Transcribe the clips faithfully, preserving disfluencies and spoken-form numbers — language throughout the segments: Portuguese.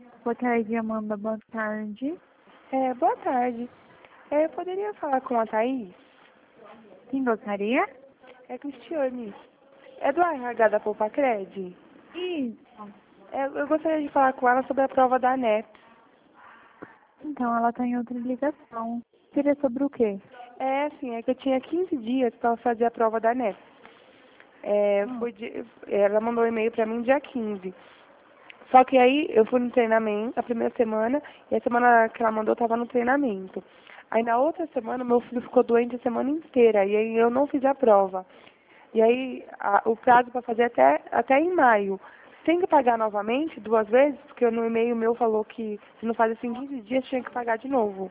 Boa tarde, Amanda. Boa tarde. É, boa tarde. É, eu poderia falar com a Thaís? Quem gostaria? É Cristiane. É do R H da Poupa-Cred? Isso. É, eu gostaria de falar com ela sobre a prova da N E P. Então, ela está em outra ligação. Seria sobre o quê? É, assim, é que eu tinha quinze dias para fazer a prova da N E P. É, Hum. foi de, ela mandou um e-mail para mim dia quinze. Só que aí eu fui no treinamento a primeira semana e a semana que ela mandou eu estava no treinamento. Aí na outra semana meu filho ficou doente a semana inteira e aí eu não fiz a prova. E aí a, o prazo para fazer até, até em maio. Tem que pagar novamente duas vezes, porque no e-mail meu falou que se não faz assim quinze dias tinha que pagar de novo.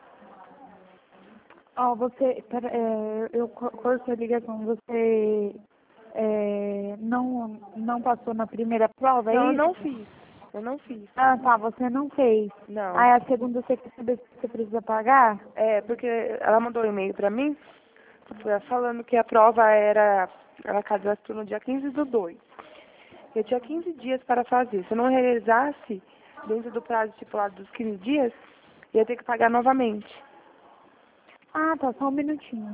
Ó, você... Pera, é, eu co- corto a ligação. Você é, não, não passou na primeira prova, é Não, eu isso? não fiz. Eu não fiz. Ah, tá. Você não fez. Não. Aí a segunda você quer saber se você precisa pagar? É, porque ela mandou um e-mail pra mim falando que a prova era, ela cadastrou no dia quinze do dois. Eu tinha quinze dias para fazer. Se eu não realizasse dentro do prazo estipulado dos quinze dias, ia ter que pagar novamente. Ah, tá. Só um minutinho.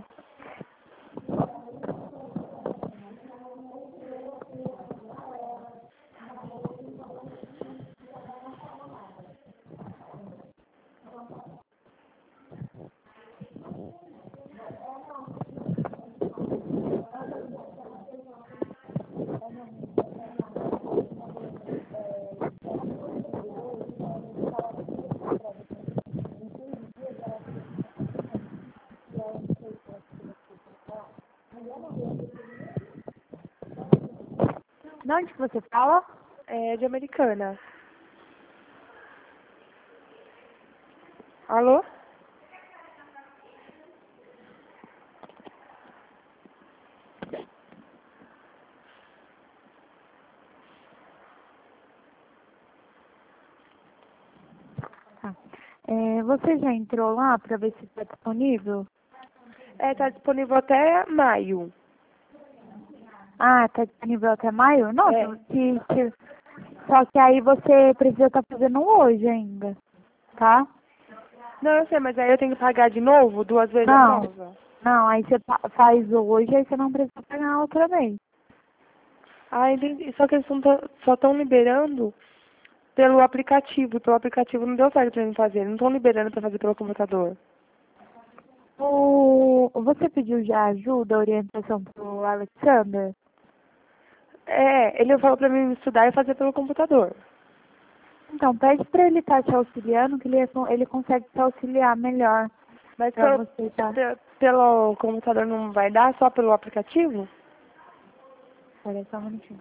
De onde que você fala? É de Americana. Alô? Tá. É, você já entrou lá para ver se está disponível? É, tá disponível até maio. Ah, tá disponível até maio? É. Nossa, se, se, só que aí você precisa estar fazendo hoje ainda, tá? Não, eu sei, mas aí eu tenho que pagar de novo, duas vezes a Não, prova. não, aí você fa- faz hoje, aí você não precisa pagar outra vez. Ah, entendi. Só que eles tão, só estão liberando pelo aplicativo. E pelo aplicativo não deu certo pra mim fazer. Não estão liberando pra fazer pelo computador. O, você pediu já ajuda, orientação pro Alexander? É, ele falou pra mim estudar e fazer pelo computador. Então, pede pra ele estar te auxiliando, que ele, é con- ele consegue te auxiliar melhor Mas pra pelo, você, tá? pe- pelo computador não vai dar, só pelo aplicativo? Espera só um minutinho.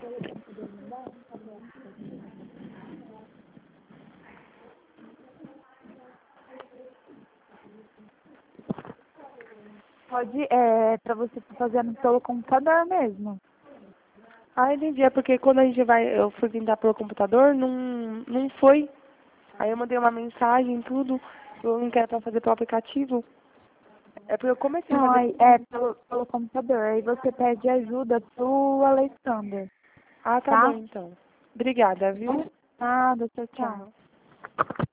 Pode, é, pra você estar fazendo pelo computador mesmo. Ah, entendi. É porque quando a gente vai, eu fui tentar pelo computador, não, não foi. Aí eu mandei uma mensagem e tudo. Eu não quero pra fazer pelo aplicativo. É porque eu comecei a Não, fazer. aí é pelo, pelo computador. Aí você pede ajuda pro Alexander, Ah, tá bom tá? então. Obrigada, viu? Nada, tchau, tchau. Tchau.